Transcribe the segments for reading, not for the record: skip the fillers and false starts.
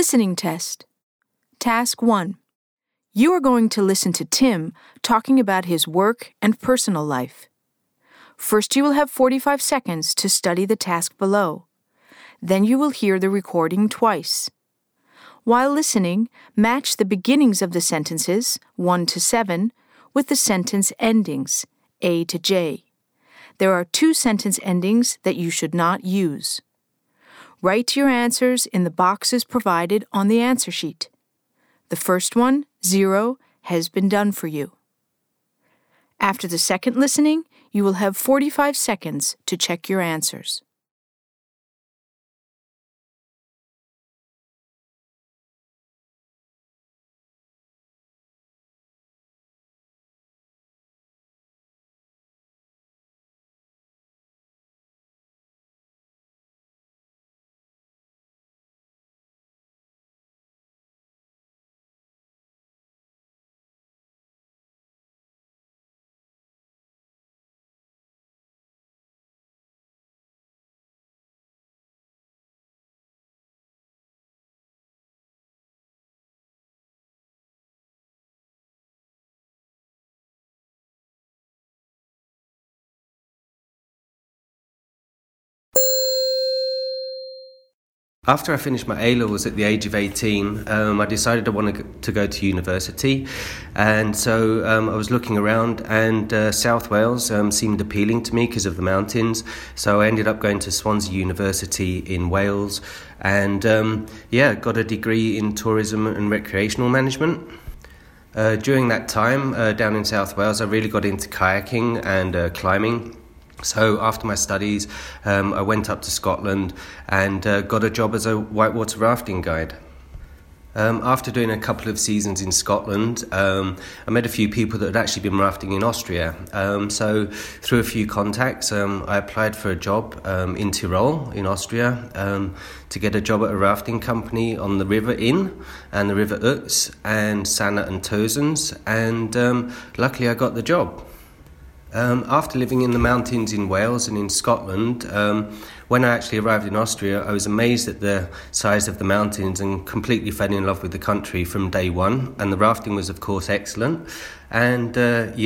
Listening test. Task 1. You are going to listen to Tim talking about his work and personal life. First, you will have 45 seconds to study the task below. Then you will hear the recording twice. While listening, match the beginnings of the sentences, 1 to 7, with the sentence endings, A to J. There are 2 sentence endings that you should not use. Write your answers in the boxes provided on the answer sheet. The first one, 0, has been done for you. After the second listening, you will have 45 seconds to check your answers. After I finished my A-levels at the age of 18, I decided I wanted to go to university, and so I was looking around, and South Wales seemed appealing to me because of the mountains, so I ended up going to Swansea University in Wales, and got a degree in tourism and recreational management. During that time down in South Wales, I really got into kayaking and climbing. So after my studies, I went up to Scotland and got a job as a whitewater rafting guide. After doing a couple of seasons in Scotland, I met a few people that had actually been rafting in Austria. So through a few contacts, I applied for a job in Tyrol in Austria to get a job at a rafting company on the River Inn and the River Utz and Sanna and Tozens, and luckily I got the job. After living in the mountains in Wales and in Scotland, when I actually arrived in Austria, I was amazed at the size of the mountains and completely fell in love with the country from day one. And the rafting was, of course, excellent. And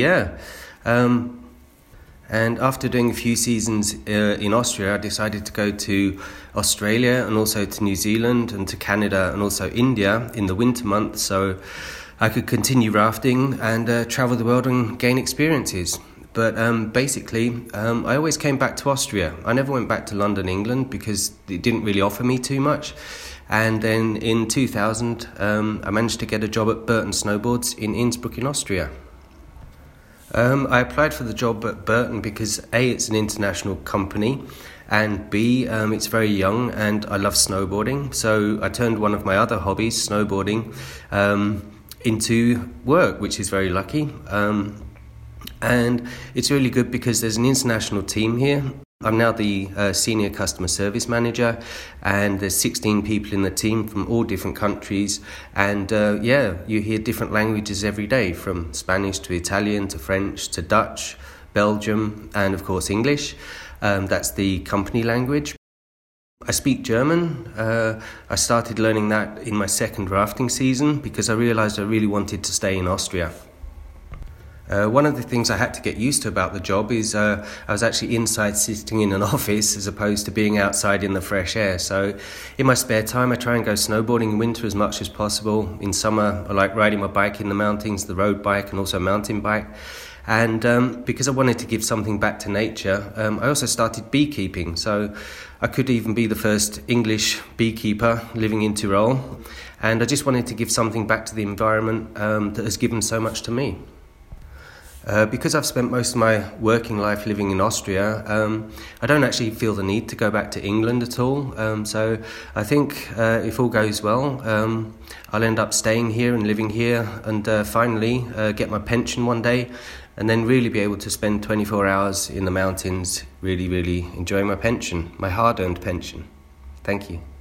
after doing a few seasons in Austria, I decided to go to Australia and also to New Zealand and to Canada and also India in the winter months, so I could continue rafting and travel the world and gain experiences. But basically, I always came back to Austria. I never went back to London, England, because it didn't really offer me too much. And then in 2000, I managed to get a job at Burton Snowboards in Innsbruck in Austria. I applied for the job at Burton because A, it's an international company, and B, it's very young and I love snowboarding. So I turned one of my other hobbies, snowboarding, into work, which is very lucky. And it's really good because there's an international team here. I'm now the senior customer service manager, and there's 16 people in the team from all different countries. And you hear different languages every day, from Spanish to Italian to French to Dutch, Belgium, and of course English. That's the company language. I speak German. I started learning that in my second rafting season because I realised I really wanted to stay in Austria. One of the things I had to get used to about the job is I was actually inside sitting in an office as opposed to being outside in the fresh air. So in my spare time, I try and go snowboarding in winter as much as possible. In summer, I like riding my bike in the mountains, the road bike and also mountain bike. And because I wanted to give something back to nature, I also started beekeeping. So I could even be the first English beekeeper living in Tyrol. And I just wanted to give something back to the environment that has given so much to me. Because I've spent most of my working life living in Austria, I don't actually feel the need to go back to England at all. So I think if all goes well, I'll end up staying here and living here and finally get my pension one day and then really be able to spend 24 hours in the mountains really, really enjoying my pension, my hard-earned pension. Thank you.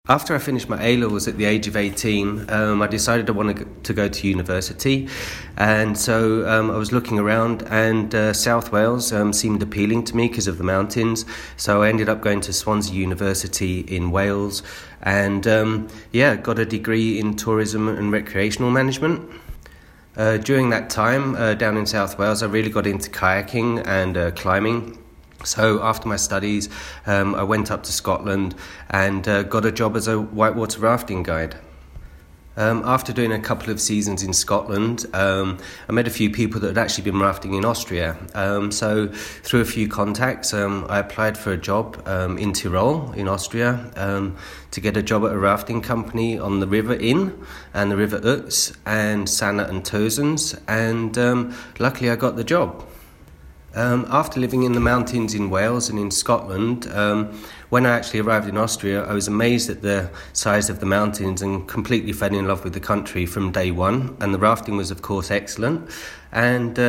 After I finished my A-levels at the age of 18, I decided I wanted to go to university. And so I was looking around, and South Wales seemed appealing to me because of the mountains. So I ended up going to Swansea University in Wales and got a degree in tourism and recreational management. During that time down in South Wales, I really got into kayaking and climbing. So after my studies, I went up to Scotland and got a job as a whitewater rafting guide. After doing a couple of seasons in Scotland, I met a few people that had actually been rafting in Austria. So through a few contacts, I applied for a job in Tyrol in Austria to get a job at a rafting company on the River Inn and the River Uts and Sanna and Tozens, and luckily I got the job. After living in the mountains in Wales and in Scotland, when I actually arrived in Austria, I was amazed at the size of the mountains and completely fell in love with the country from day one. And the rafting was, of course, excellent. And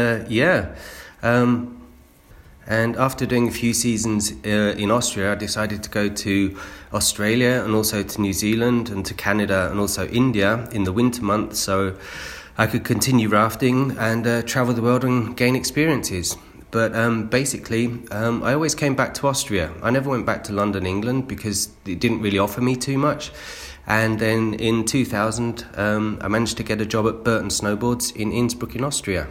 and after doing a few seasons in Austria, I decided to go to Australia and also to New Zealand and to Canada and also India in the winter months, so I could continue rafting and travel the world and gain experiences. But basically, I always came back to Austria. I never went back to London, England, because it didn't really offer me too much. And then in 2000, I managed to get a job at Burton Snowboards in Innsbruck in Austria.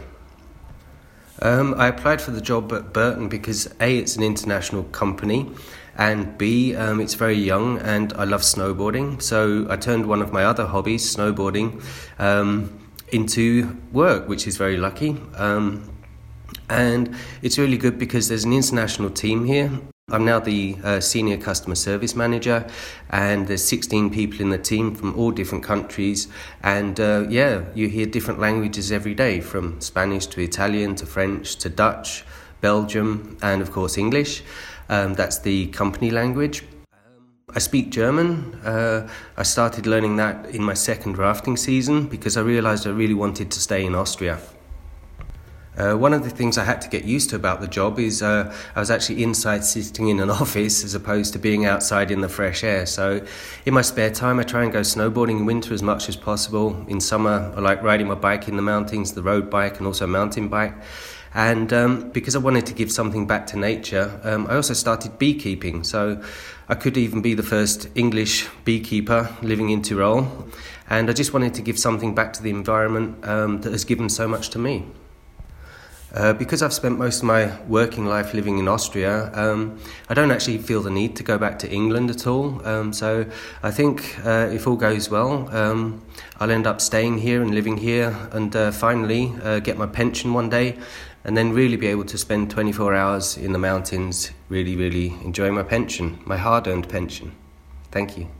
I applied for the job at Burton because A, it's an international company, and B, it's very young and I love snowboarding. So I turned one of my other hobbies, snowboarding, into work, which is very lucky. And it's really good because there's an international team here. I'm now the senior customer service manager, and there's 16 people in the team from all different countries. And you hear different languages every day, from Spanish to Italian to French to Dutch, Belgium, and of course English. That's the company language. I speak German. I started learning that in my second rafting season because I realised I really wanted to stay in Austria. One of the things I had to get used to about the job is I was actually inside sitting in an office as opposed to being outside in the fresh air. So in my spare time, I try and go snowboarding in winter as much as possible. In summer, I like riding my bike in the mountains, the road bike and also mountain bike. And because I wanted to give something back to nature, I also started beekeeping. So I could even be the first English beekeeper living in Tyrol. And I just wanted to give something back to the environment that has given so much to me. Because I've spent most of my working life living in Austria, I don't actually feel the need to go back to England at all. So I think if all goes well, I'll end up staying here and living here and finally get my pension one day and then really be able to spend 24 hours in the mountains really, really enjoying my pension, my hard-earned pension. Thank you.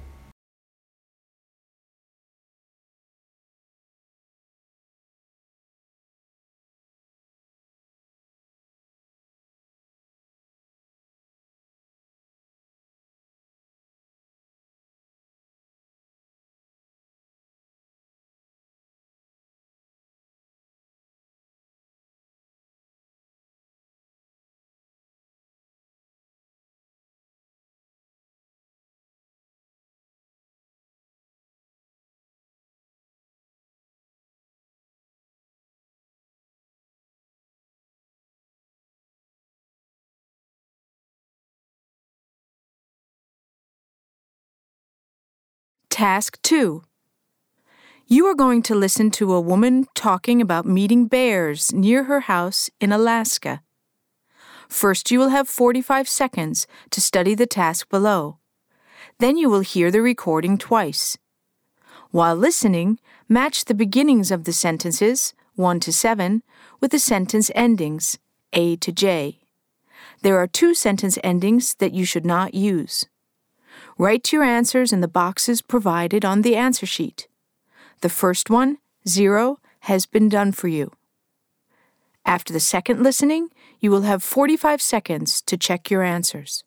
Task 2. You are going to listen to a woman talking about meeting bears near her house in Alaska. First, you will have 45 seconds to study the task below. Then you will hear the recording twice. While listening, match the beginnings of the sentences, 1 to 7, with the sentence endings, A to J. There are 2 sentence endings that you should not use. Write your answers in the boxes provided on the answer sheet. The first one, 0, has been done for you. After the second listening, you will have 45 seconds to check your answers.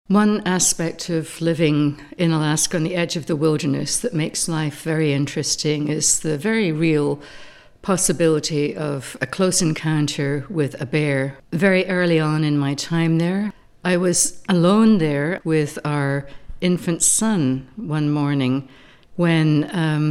One aspect of living in Alaska on the edge of the wilderness that makes life very interesting is the very real possibility of a close encounter with a bear. Very early on in my time there, I was alone there with our infant son one morning when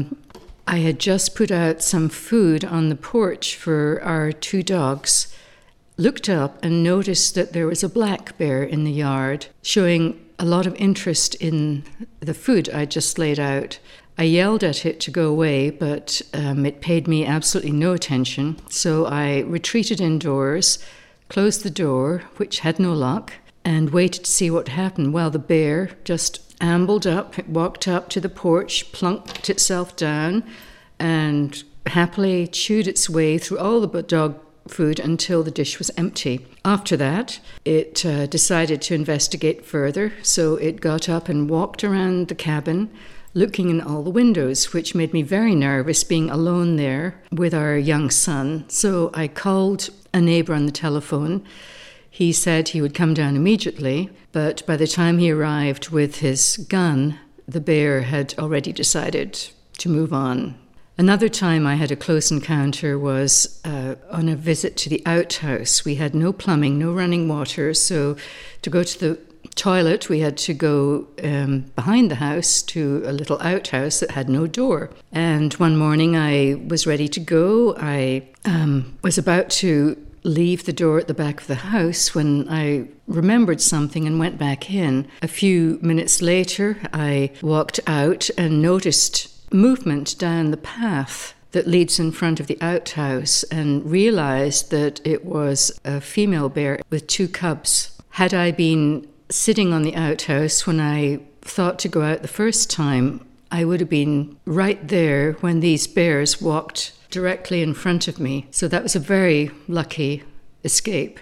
I had just put out some food on the porch for our two dogs, looked up and noticed that there was a black bear in the yard, showing a lot of interest in the food I just laid out. I yelled at it to go away, but it paid me absolutely no attention. So I retreated indoors, closed the door, which had no lock, and waited to see what happened. Well, the bear just ambled up, it walked up to the porch, plunked itself down, and happily chewed its way through all the dog food until the dish was empty. After that, it decided to investigate further, so it got up and walked around the cabin, looking in all the windows, which made me very nervous being alone there with our young son. So I called a neighbour on the telephone. He said he would come down immediately, but by the time he arrived with his gun, the bear had already decided to move on. Another time I had a close encounter was on a visit to the outhouse. We had no plumbing, no running water, so to go to the toilet we had to go behind the house to a little outhouse that had no door. And one morning I was ready to go. I was about to leave the door at the back of the house when I remembered something and went back in. A few minutes later I walked out and noticed movement down the path that leads in front of the outhouse and realized that it was a female bear with two cubs. Had I been sitting on the outhouse when I thought to go out the first time, I would have been right there when these bears walked directly in front of me. So that was a very lucky escape.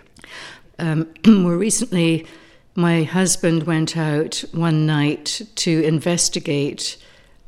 More recently, my husband went out one night to investigate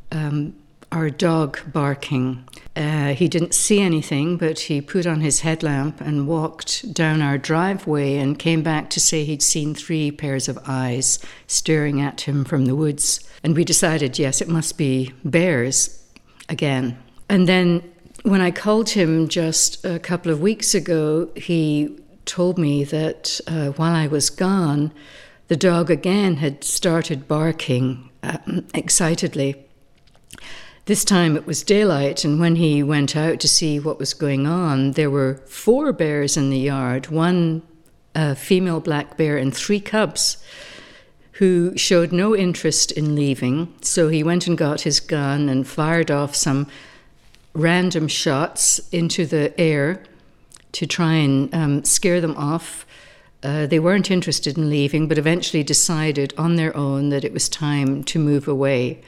our dog barking. He didn't see anything, but he put on his headlamp and walked down our driveway and came back to say he'd seen 3 pairs of eyes staring at him from the woods. And we decided, yes, it must be bears again. And then when I called him just a couple of weeks ago, he told me that while I was gone, the dog again had started barking excitedly. This time it was daylight, and when he went out to see what was going on, there were 4 bears in the yard, 1 female black bear and 3 cubs, who showed no interest in leaving. So he went and got his gun and fired off some random shots into the air to try and scare them off. They weren't interested in leaving, but eventually decided on their own that it was time to move away.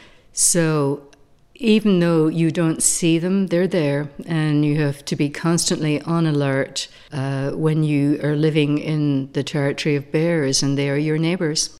So even though you don't see them, they're there, and you have to be constantly on alert when you are living in the territory of bears and they are your neighbours.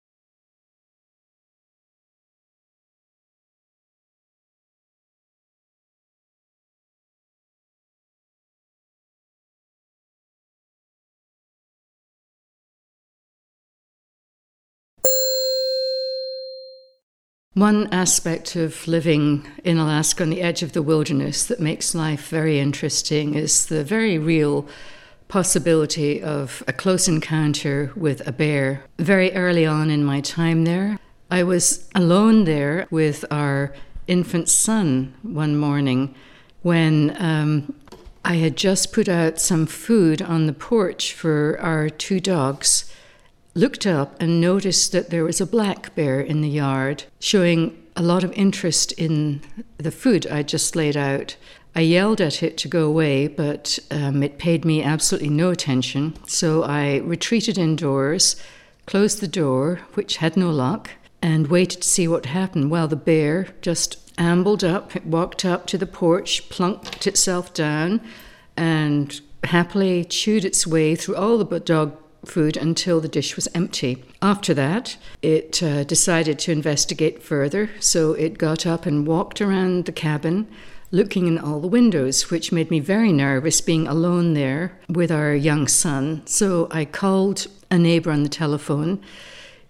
One aspect of living in Alaska on the edge of the wilderness that makes life very interesting is the very real possibility of a close encounter with a bear. Very early on in my time there, I was alone there with our infant son one morning when I had just put out some food on the porch for our 2 dogs, looked up and noticed that there was a black bear in the yard, showing a lot of interest in the food I just laid out. I yelled at it to go away, but it paid me absolutely no attention. So I retreated indoors, closed the door, which had no lock, and waited to see what happened. Well, the bear just ambled up, it walked up to the porch, plunked itself down, and happily chewed its way through all the dog food until the dish was empty. After that, it decided to investigate further, so it got up and walked around the cabin, looking in all the windows, which made me very nervous being alone there with our young son. So I called a neighbour on the telephone.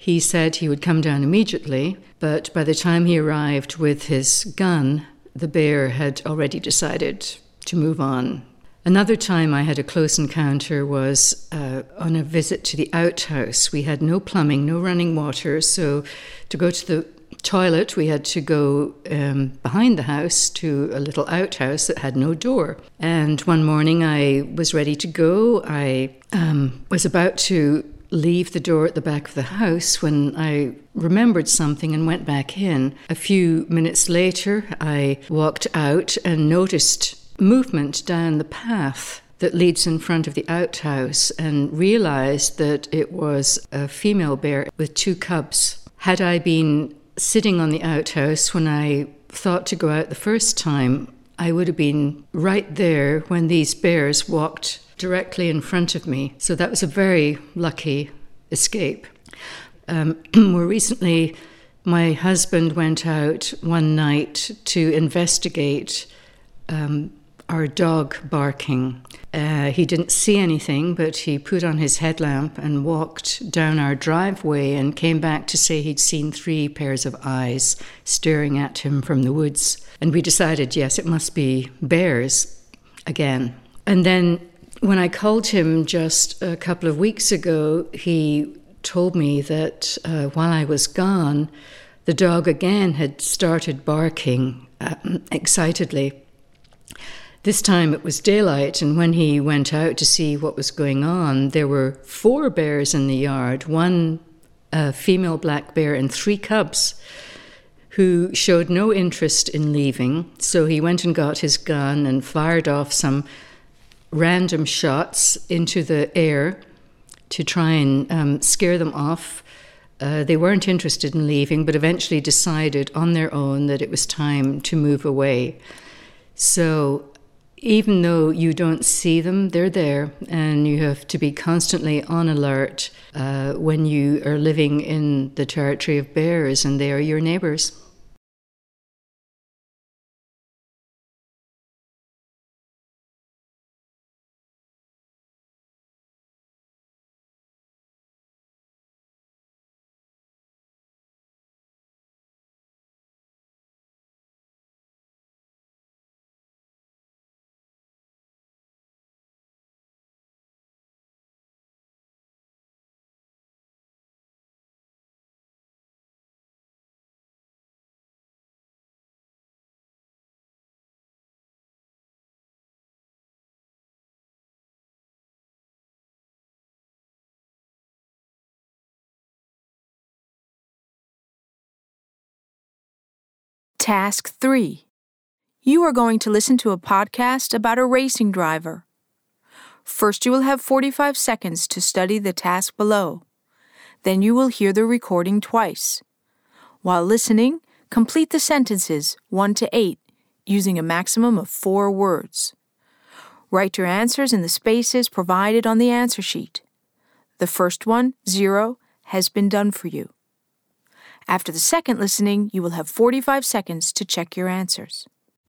He said he would come down immediately, but by the time he arrived with his gun, the bear had already decided to move on. Another time I had a close encounter was on a visit to the outhouse. We had no plumbing, no running water, so to go to the toilet we had to go behind the house to a little outhouse that had no door. And one morning I was ready to go. I was about to leave the door at the back of the house when I remembered something and went back in. A few minutes later I walked out and noticed movement down the path that leads in front of the outhouse and realized that it was a female bear with 2 cubs. Had I been sitting on the outhouse when I thought to go out the first time, I would have been right there when these bears walked directly in front of me. So that was a very lucky escape. More recently, my husband went out one night to investigate our dog barking. He didn't see anything, but he put on his headlamp and walked down our driveway and came back to say he'd seen 3 pairs of eyes staring at him from the woods. And we decided, yes, it must be bears again. And then when I called him just a couple of weeks ago, he told me that while I was gone, the dog again had started barking excitedly. This time it was daylight, and when he went out to see what was going on, there were 4 bears in the yard, 1 female black bear and 3 cubs, who showed no interest in leaving. So he went and got his gun and fired off some random shots into the air to try and scare them off. They weren't interested in leaving, but eventually decided on their own that it was time to move away. So even though you don't see them, they're there, and you have to be constantly on alert when you are living in the territory of bears, and they are your neighbours. Task 3. You are going to listen to a podcast about a racing driver. First, you will have 45 seconds to study the task below. Then you will hear the recording twice. While listening, complete the sentences 1 to 8 using a maximum of 4 words. Write your answers in the spaces provided on the answer sheet. The first one, 0, has been done for you. After the second listening, you will have 45 seconds to check your answers.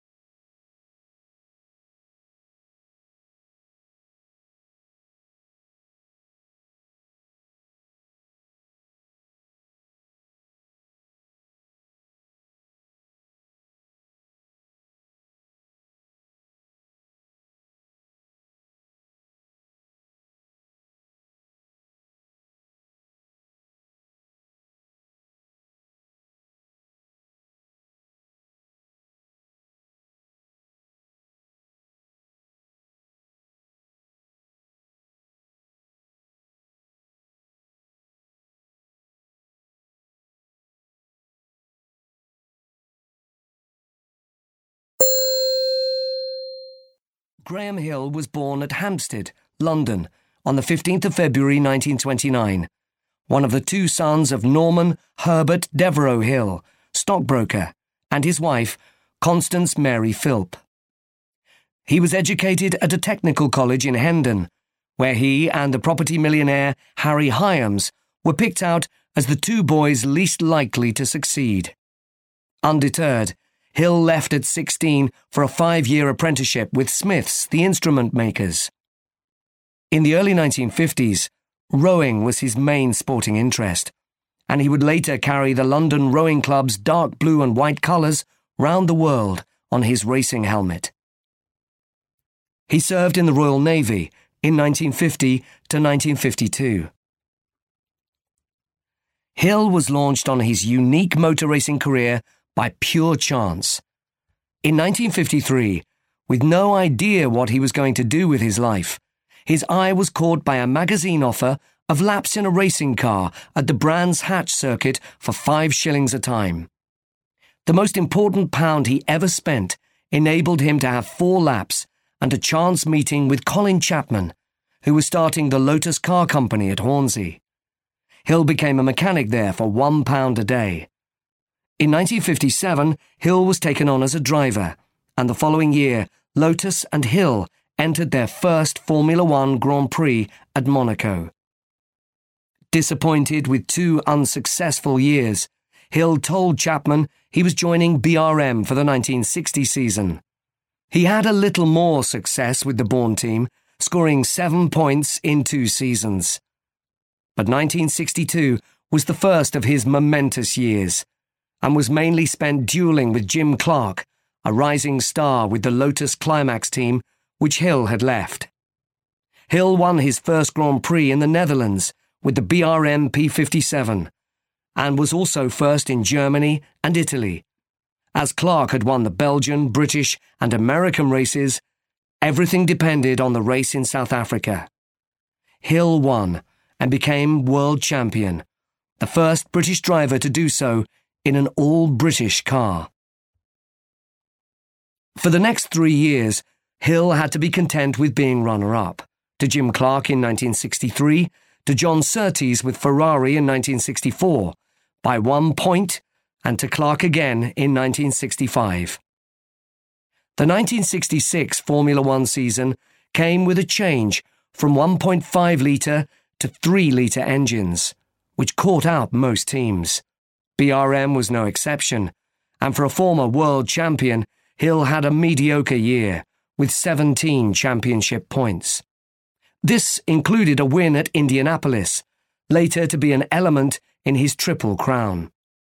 Graham Hill was born at Hampstead, London, on the 15th of February 1929, one of the 2 sons of Norman Herbert Devereux Hill, stockbroker, and his wife, Constance Mary Philp. He was educated at a technical college in Hendon, where he and the property millionaire Harry Hyams were picked out as the 2 boys least likely to succeed. Undeterred, Hill left at 16 for a 5-year apprenticeship with Smiths, the instrument makers. In the early 1950s, rowing was his main sporting interest, and he would later carry the London Rowing Club's dark blue and white colours round the world on his racing helmet. He served in the Royal Navy in 1950 to 1952. Hill was launched on his unique motor racing career by pure chance. In 1953, with no idea what he was going to do with his life, his eye was caught by a magazine offer of laps in a racing car at the Brands Hatch circuit for 5 shillings a time. The most important pound he ever spent enabled him to have 4 laps and a chance meeting with Colin Chapman, who was starting the Lotus Car Company at Hornsey. Hill became a mechanic there for £1 a day. In 1957, Hill was taken on as a driver, and the following year, Lotus and Hill entered their first Formula One Grand Prix at Monaco. Disappointed with 2 unsuccessful years, Hill told Chapman he was joining BRM for the 1960 season. He had a little more success with the Bourne team, scoring 7 points in 2 seasons. But 1962 was the first of his momentous years, and was mainly spent duelling with Jim Clark, a rising star with the Lotus Climax team, which Hill had left. Hill won his first Grand Prix in the Netherlands with the BRM P57, and was also first in Germany and Italy. As Clark had won the Belgian, British and American races, everything depended on the race in South Africa. Hill won and became world champion, the first British driver to do so in an all-British car. For the next 3 years, Hill had to be content with being runner-up, to Jim Clark in 1963, to John Surtees with Ferrari in 1964, by 1 point, and to Clark again in 1965. The 1966 Formula One season came with a change from 1.5-litre to 3-litre engines, which caught out most teams. BRM was no exception, and for a former world champion, Hill had a mediocre year, with 17 championship points. This included a win at Indianapolis, later to be an element in his Triple Crown.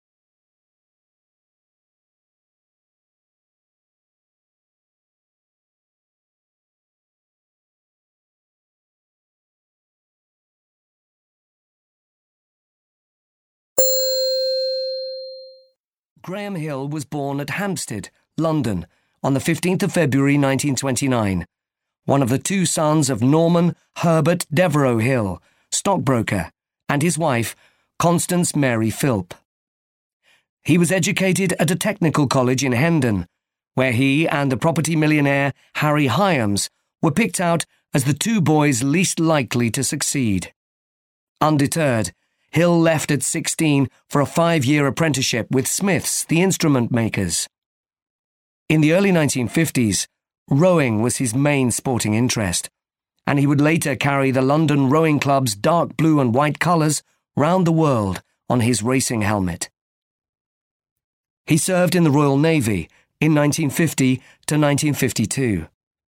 Graham Hill was born at Hampstead, London, on the 15th of February 1929, one of the 2 sons of Norman Herbert Devereux Hill, stockbroker, and his wife, Constance Mary Philp. He was educated at a technical college in Hendon, where he and the property millionaire Harry Hyams were picked out as the 2 boys least likely to succeed. Undeterred, Hill left at 16 for a 5-year apprenticeship with Smiths, the instrument makers. In the early 1950s, rowing was his main sporting interest, and he would later carry the London Rowing Club's dark blue and white colours round the world on his racing helmet. He served in the Royal Navy in 1950 to 1952.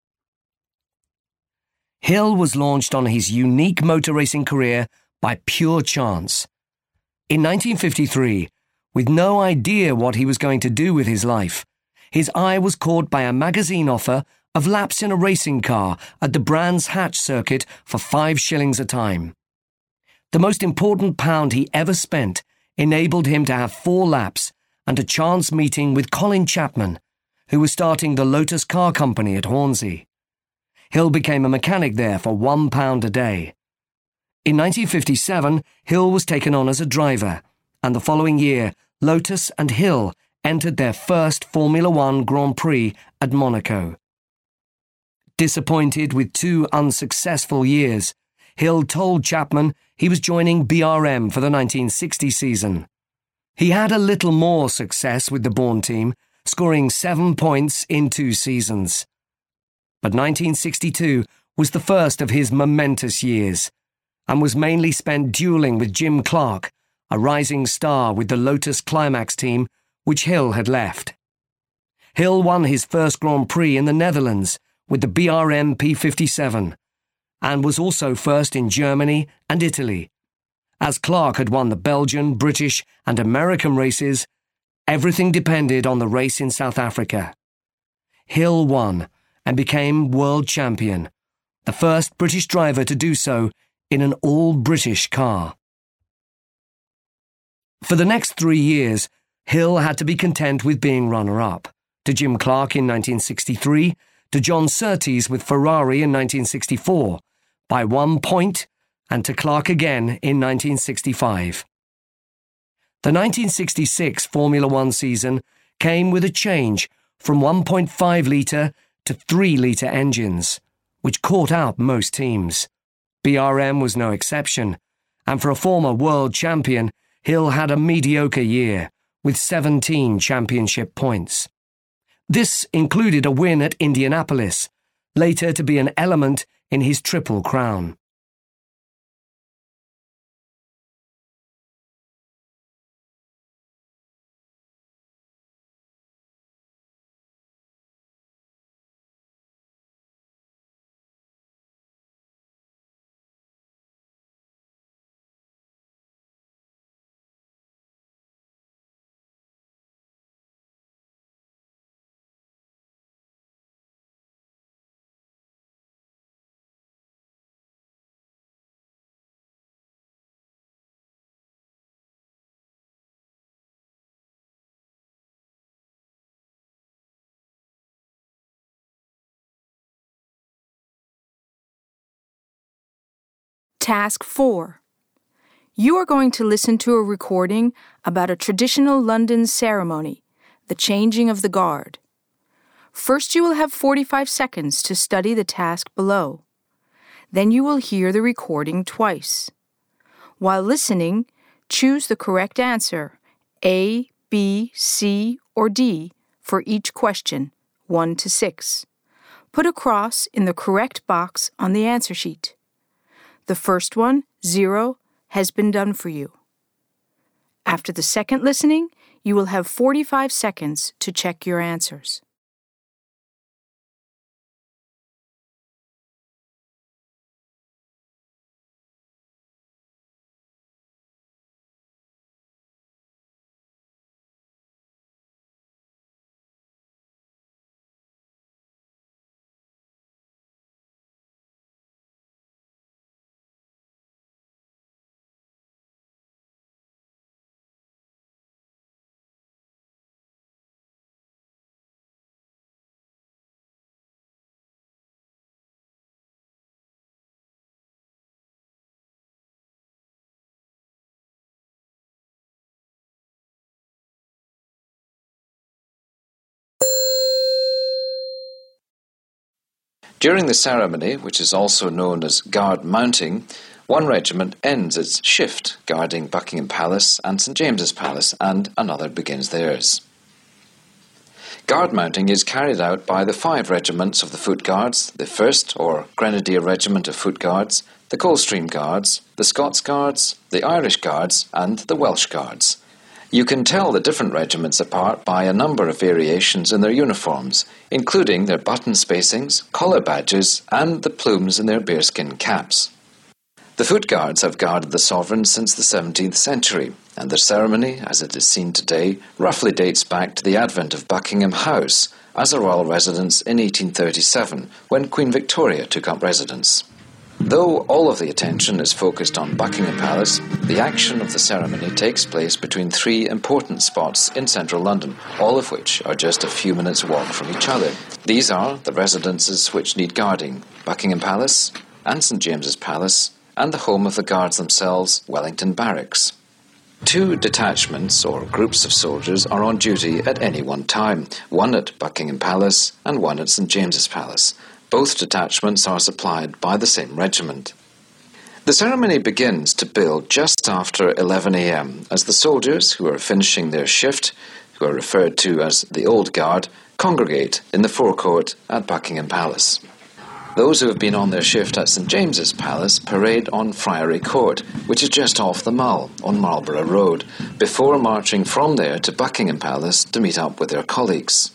Hill was launched on his unique motor racing career by pure chance. In 1953, with no idea what he was going to do with his life, his eye was caught by a magazine offer of laps in a racing car at the Brands Hatch circuit for 5 shillings a time. The most important pound he ever spent enabled him to have 4 laps and a chance meeting with Colin Chapman, who was starting the Lotus Car Company at Hornsey. Hill became a mechanic there for £1 a day. In 1957, Hill was taken on as a driver, and the following year, Lotus and Hill entered their first Formula One Grand Prix at Monaco. Disappointed with 2 unsuccessful years, Hill told Chapman he was joining BRM for the 1960 season. He had a little more success with the Bourne team, scoring 7 points in 2 seasons. But 1962 was the first of his momentous years, and was mainly spent duelling with Jim Clark, a rising star with the Lotus Climax team, which Hill had left. Hill won his first Grand Prix in the Netherlands with the BRM P57, and was also first in Germany and Italy. As Clark had won the Belgian, British and American races, everything depended on the race in South Africa. Hill won and became world champion, the first British driver to do so in an all-British car. For the next 3 years, Hill had to be content with being runner-up, to Jim Clark in 1963, to John Surtees with Ferrari in 1964, by 1 point, and to Clark again in 1965. The 1966 Formula One season came with a change from 1.5-litre to 3-litre engines, which caught out most teams. BRM was no exception, and for a former world champion, Hill had a mediocre year, with 17 championship points. This included a win at Indianapolis, later to be an element in his Triple Crown. Task 4. You are going to listen to a recording about a traditional London ceremony, the changing of the guard. First, you will have 45 seconds to study the task below. Then you will hear the recording twice. While listening, choose the correct answer, A, B, C, or D, for each question, 1 to 6. Put a cross in the correct box on the answer sheet. The first one, 0, has been done for you. After the second listening, you will have 45 seconds to check your answers. During the ceremony, which is also known as guard mounting, one regiment ends its shift guarding Buckingham Palace and St James's Palace, and another begins theirs. Guard mounting is carried out by the 5 regiments of the Foot Guards, the 1st or Grenadier Regiment of Foot Guards, the Coldstream Guards, the Scots Guards, the Irish Guards, and the Welsh Guards. You can tell the different regiments apart by a number of variations in their uniforms, including their button spacings, collar badges, and the plumes in their bearskin caps. The Foot Guards have guarded the sovereign since the 17th century, and their ceremony, as it is seen today, roughly dates back to the advent of Buckingham House as a royal residence in 1837, when Queen Victoria took up residence. Though all of the attention is focused on Buckingham Palace, the action of the ceremony takes place between 3 important spots in central London, all of which are just a few minutes' walk from each other. These are the residences which need guarding: Buckingham Palace and St James's Palace, and the home of the guards themselves, Wellington Barracks. 2 detachments or groups of soldiers are on duty at any one time, one at Buckingham Palace and one at St James's Palace. Both detachments are supplied by the same regiment. The ceremony begins to build just after 11 a.m. as the soldiers who are finishing their shift, who are referred to as the Old Guard, congregate in the forecourt at Buckingham Palace. Those who have been on their shift at St James's Palace parade on Friary Court, which is just off the Mall on Marlborough Road, before marching from there to Buckingham Palace to meet up with their colleagues.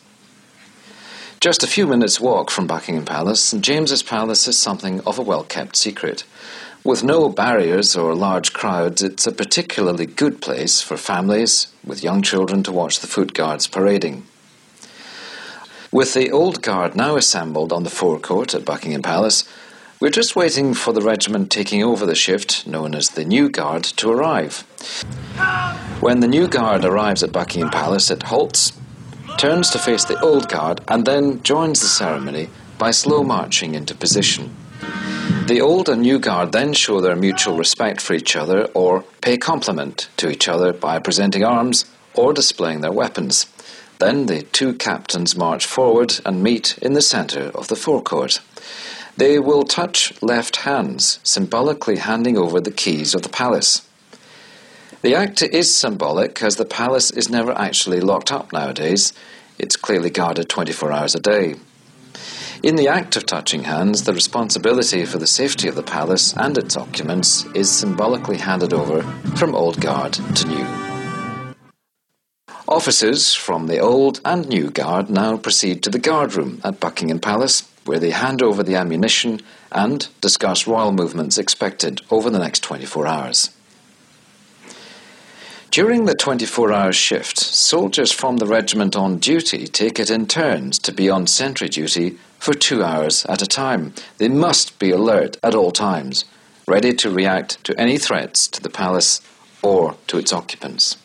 Just a few minutes' walk from Buckingham Palace, St James's Palace is something of a well-kept secret. With no barriers or large crowds, it's a particularly good place for families with young children to watch the Foot Guards parading. With the Old Guard now assembled on the forecourt at Buckingham Palace, we're just waiting for the regiment taking over the shift, known as the New Guard, to arrive. When the New Guard arrives at Buckingham Palace, it halts, turns to face the Old Guard, and then joins the ceremony by slow marching into position. The Old and New Guard then show their mutual respect for each other or pay compliment to each other by presenting arms or displaying their weapons. Then the two captains march forward and meet in the centre of the forecourt. They will touch left hands, symbolically handing over the keys of the palace. The act is symbolic as the palace is never actually locked up nowadays. It's clearly guarded 24 hours a day. In the act of touching hands, the responsibility for the safety of the palace and its occupants is symbolically handed over from Old Guard to New. Officers from the Old and New Guard now proceed to the guard room at Buckingham Palace, where they hand over the ammunition and discuss royal movements expected over the next 24 hours. During the 24-hour shift, soldiers from the regiment on duty take it in turns to be on sentry duty for 2 hours at a time. They must be alert at all times, ready to react to any threats to the palace or to its occupants.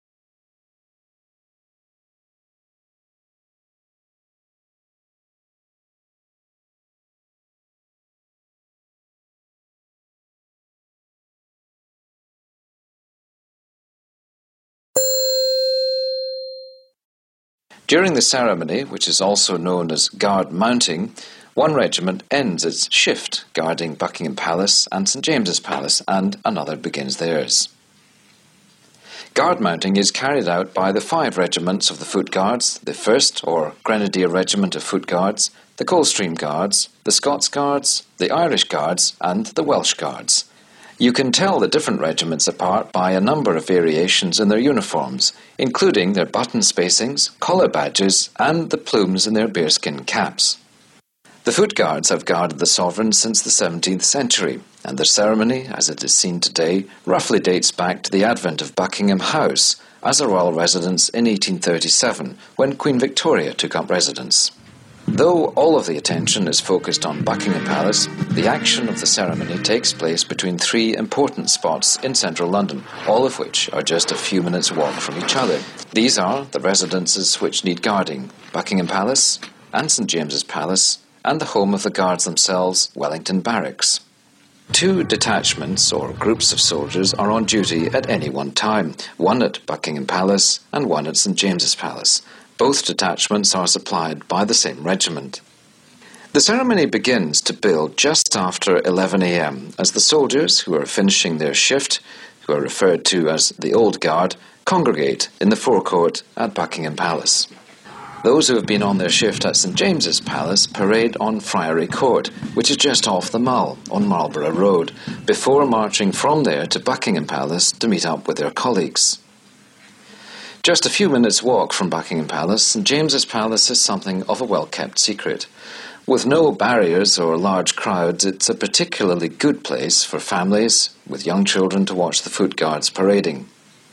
During the ceremony, which is also known as guard mounting, one regiment ends its shift guarding Buckingham Palace and St James's Palace, and another begins theirs. Guard mounting is carried out by the 5 regiments of the Foot Guards, the 1st or Grenadier Regiment of Foot Guards, the Coldstream Guards, the Scots Guards, the Irish Guards, and the Welsh Guards. You can tell the different regiments apart by a number of variations in their uniforms, including their button spacings, collar badges, and the plumes in their bearskin caps. The Foot Guards have guarded the sovereign since the 17th century, and their ceremony, as it is seen today, roughly dates back to the advent of Buckingham House as a royal residence in 1837, when Queen Victoria took up residence. Though all of the attention is focused on Buckingham Palace, the action of the ceremony takes place between 3 important spots in central London, all of which are just a few minutes' walk from each other. These are the residences which need guarding: Buckingham Palace and St James's Palace, and the home of the guards themselves, Wellington Barracks. 2 detachments or groups of soldiers are on duty at any one time, one at Buckingham Palace and one at St James's Palace. Both detachments are supplied by the same regiment. The ceremony begins to build just after 11 a.m. as the soldiers who are finishing their shift, who are referred to as the Old Guard, congregate in the forecourt at Buckingham Palace. Those who have been on their shift at St James's Palace parade on Friary Court, which is just off the Mall on Marlborough Road, before marching from there to Buckingham Palace to meet up with their colleagues. Just a few minutes' walk from Buckingham Palace, St James's Palace is something of a well-kept secret. With no barriers or large crowds, it's a particularly good place for families with young children to watch the Foot Guards parading.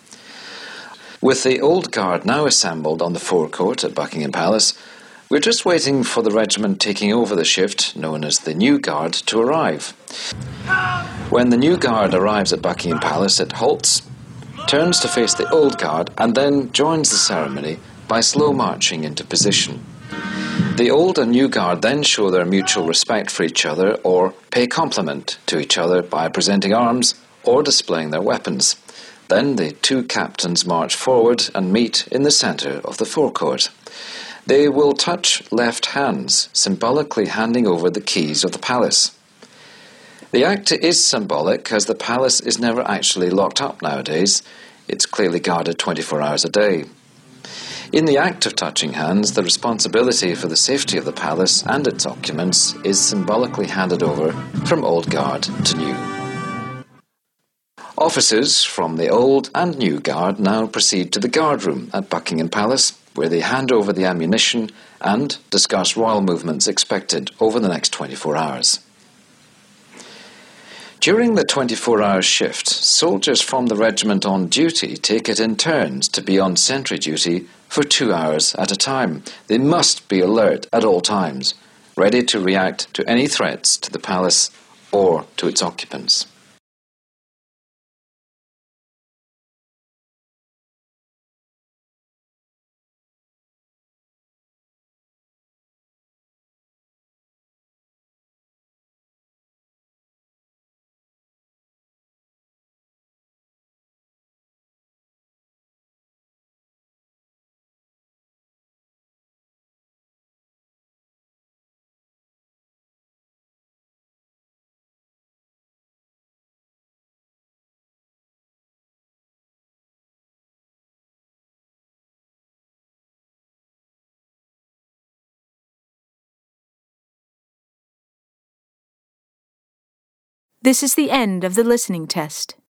With the Old Guard now assembled on the forecourt at Buckingham Palace, we're just waiting for the regiment taking over the shift, known as the New Guard, to arrive. When the New Guard arrives at Buckingham Palace, it halts, turns to face the Old Guard, and then joins the ceremony by slow marching into position. The Old and New Guard then show their mutual respect for each other or pay compliment to each other by presenting arms or displaying their weapons. Then the 2 captains march forward and meet in the centre of the forecourt. They will touch left hands, symbolically handing over the keys of the palace. The act is symbolic as the palace is never actually locked up nowadays. It's clearly guarded 24 hours a day. In the act of touching hands, the responsibility for the safety of the palace and its occupants is symbolically handed over from Old Guard to New. Officers from the Old and New Guard now proceed to the guard room at Buckingham Palace, where they hand over the ammunition and discuss royal movements expected over the next 24 hours. During the 24-hour shift, soldiers from the regiment on duty take it in turns to be on sentry duty for 2 hours at a time. They must be alert at all times, ready to react to any threats to the palace or to its occupants. This is the end of the listening test.